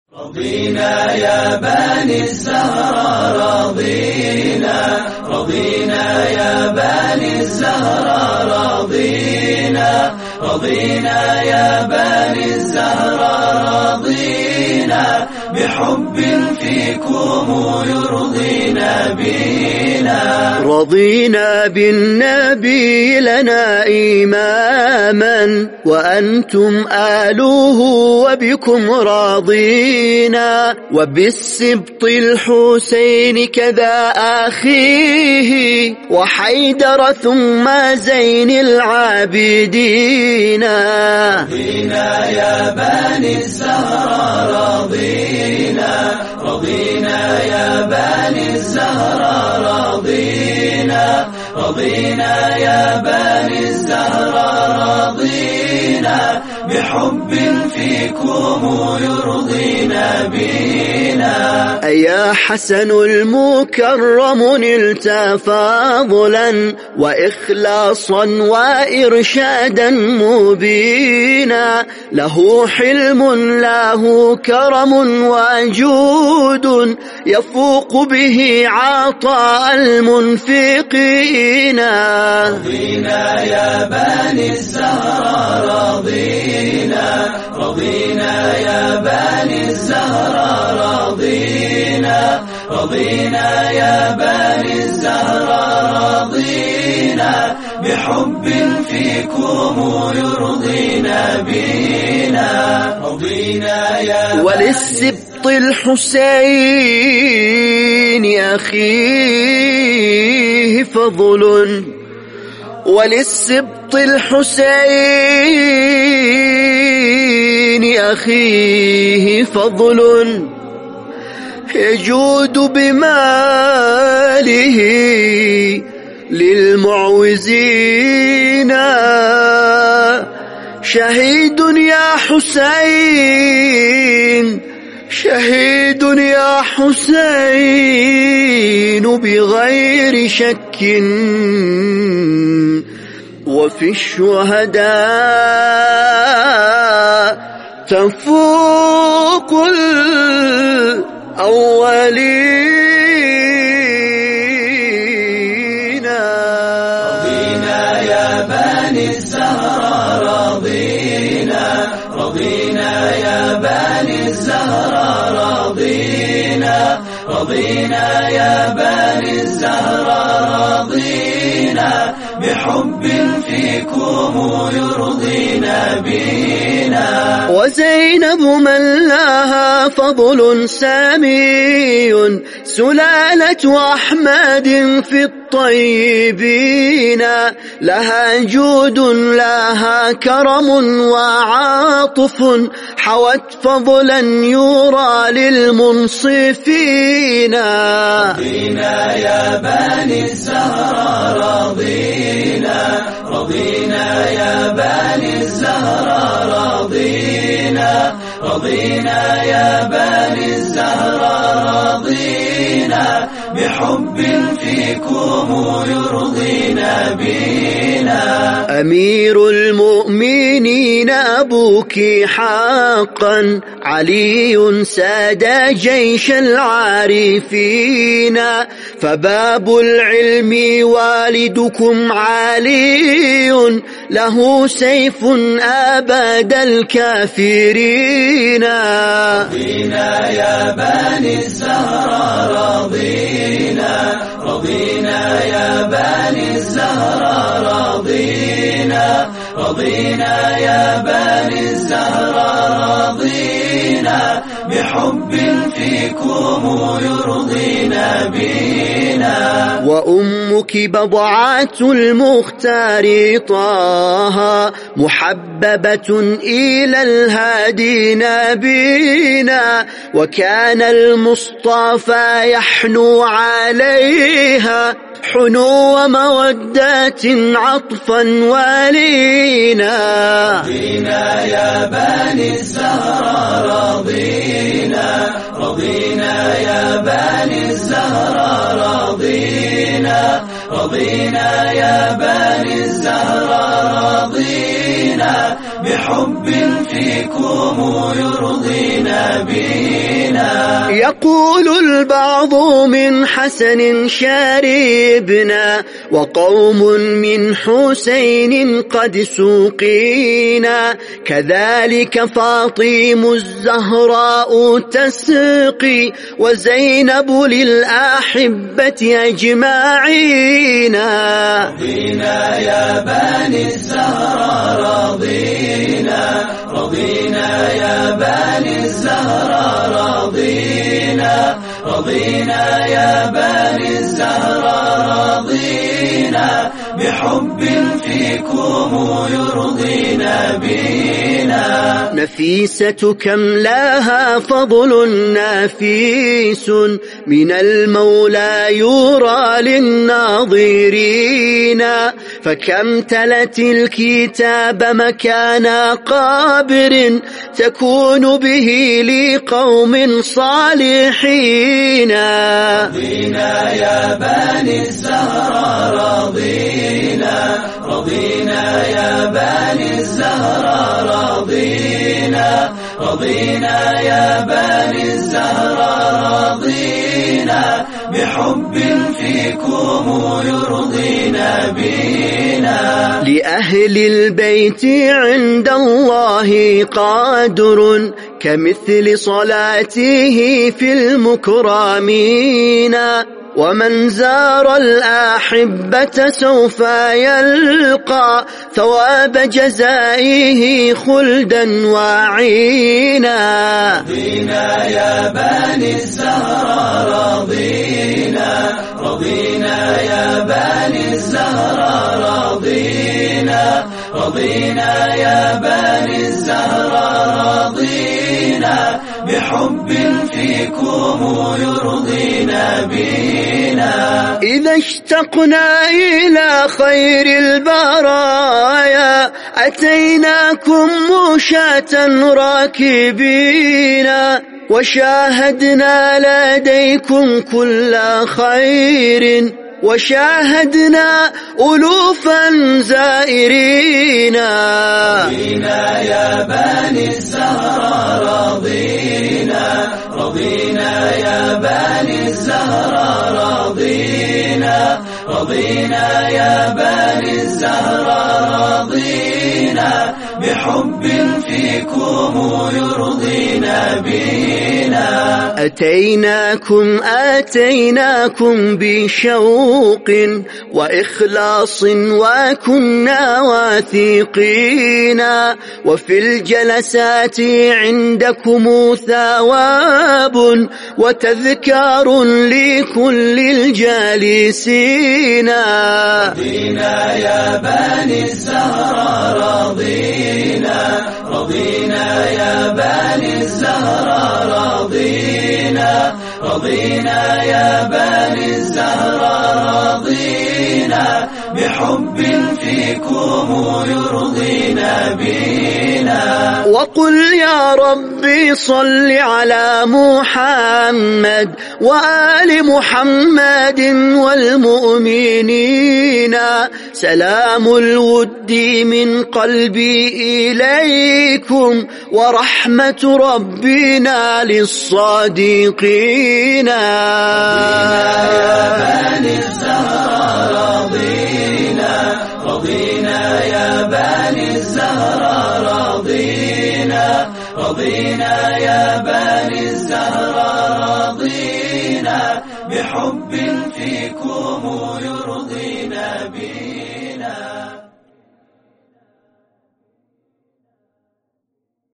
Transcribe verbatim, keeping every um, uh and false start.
رضينا يا بني الزهراء رضينا رضينا يا بني الزهراء رضينا رضينا يا بني الزهراء رضينا بحب فيكم يرضينا بنا رضينا بالنبي لنا إماما وأنتم آلوه وبكم راضينا وبالسبط الحسين كذا أخيه وحيدر ثم زين العابدين رضينا يا بني الزهراء رضينا رضينا يا بني الزهراء رضينا رضينا يا بني الزهراء رضينا بحب فيكم يرضينا بنا. أيا حسن المكرم نلت فاضلا وإخلاصا وإرشادا مبينا له حلم له كرم وجود يفوق به عطاء المنفقين. رضينا يا بني الزهراء رضينا رضينا يا بني الزهراء رضينا رضينا يا بني الزهراء رضينا بحب فيكم يرضينا بنا. رضينا يا وللسبط الحسين أخيه فضل وللسبط الحسين أخيه فضل يجود بماله للمعوزين. شهيد يا حسين شهيد يا حسين بغير شك وفي الشهداء تفوق الأولين. رضينا يا بني الزهراء رضينا رضينا يا بني الزهراء رضينا رضينا يا بني الزهراء رضينا بحب فيكم يرضينا بنا. وزينب من لها فضل سامي سلالة أحمد في الطيبين لها جود لها كرم وعاطف حوت فضلا يرى للمنصفين. رضينا يا بني الزهراء رضينا رضينا يا بني الزهراء رضينا رضينا يا بني الزهراء رضينا بحب فيكم يرضينا بنا. أمير المؤمنين أبوك حقا علي ساد جيش العارفين فباب العلم والدكم علي له سيف أبد الكافرين. رضينا يا بني الزهراء رضينا رضينا يا بني الزهراء رضينا رضينا يا بني الزهراء رضينا بحب فيكم يرضينا بنا. وأمك بضعة المختار طه محببة إلى الهادي نبينا وكان المصطفى يحنو عليها حنو ومودات عطفا ولينا. رضينا يا بني الزهراء رضينا رضينا يا بني الزهراء رضينا رضينا يا بني الزهراء رضينا بحب فيكم يرضينا بنا. يقول البعض من حسن شاربنا وقوم من حسين قد سقينا، كذلك فاطم الزهراء تسقي وزينب للأحبة أجمعين. رضينا يا بني الزهراء رضينا، رضينا يا بني الزهراء رضينا، رضينا يا بني الزهراء رضينا، بحب فيكم يرضينا بنا. نفيسة كم لها فضل نفيس من المولى يرى للناظرين، فكم تلت الكتاب مكان قابر تكون به لقوم صالحين. رضينا يا بني الزهراء رضينا، رضينا يا بني الزهراء رضينا، رضينا يا بني الزهراء رضينا، بحب فيكم يرضينا بنا. لأهل البيت عند الله قادر كمثل صلاته في المكرمين، ومن زار الأحبة سوف يلقى ثواب جزائه خلدا وعينا. رضينا يا بني الزهراء رضينا، رضينا يا بني الزهراء رضينا، رضينا يا بني الزهراء رضينا، بحب فيكم يرضينا بنا. إذا اشتقنا إلى خير البرايا أتيناكم مشاة راكبين، وشاهدنا لديكم كل خير، وشاهدنا ألوفا زائرين. رضينا يا بني الزهراء رضينا، رضينا يا بني الزهراء رضينا، رضينا يا بني الزهراء رضينا، بحب فيكم يرضينا بنا. أتيناكم أتيناكم بشوق وإخلاص وكنا واثقين، وفي الجلسات عندكم ثواب وتذكار لكل الجالسين. رضينا يا بني الزهراء رضينا، رضينا يا بني الزهراء رضينا، رضينا يا بني الزهراء رضينا، بحب فيكم يرضينا بنا. وقل يا ربي صل على محمد وآل محمد والمؤمنين، سلام الود من قلبي إليكم ورحمة ربنا للصادقين. يا بني الزهراء رضينا، رضينا يا بني الزهراء رضينا، رضينا يا بني الزهراء رضينا، بحب فيكم يرضينا بنا.